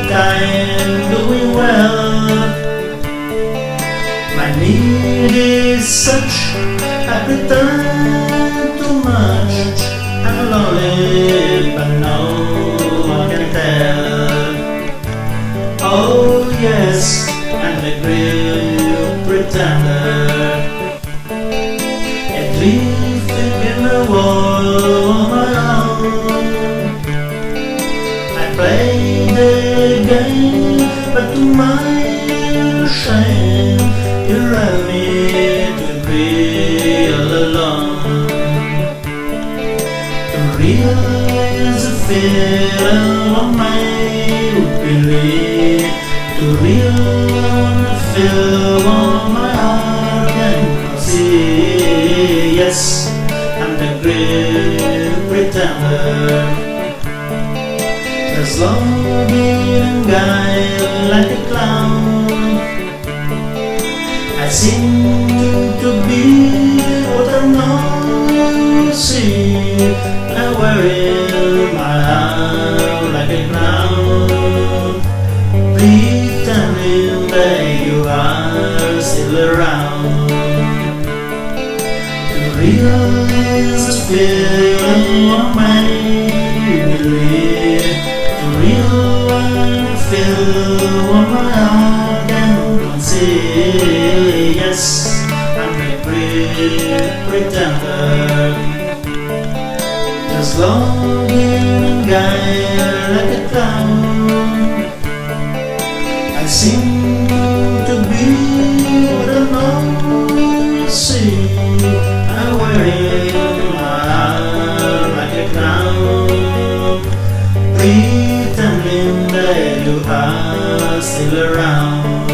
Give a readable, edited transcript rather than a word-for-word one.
I'm doing well. My need is such, I pretend too much. I'm lonely, but no one can tell. Oh yes, I'm the real pretender, drifting in the world on my own. I play the game, but to my shame, you left me to be all alone. The real is a feeling of my belief. The real feel on my heart can see. Yes, I'm the great pretender. As long as guy like a clown, I seem to be what I'm not see. I wear my heart like a clown, pretending that you are still around. To realize the feeling of my belief, to realize the feel of my heart and see. Yes, I'm a great pretender. Just longing guy like a clown, I seem to be what I don't see. I'm wearing my heart like a clown, pretending that you are still around.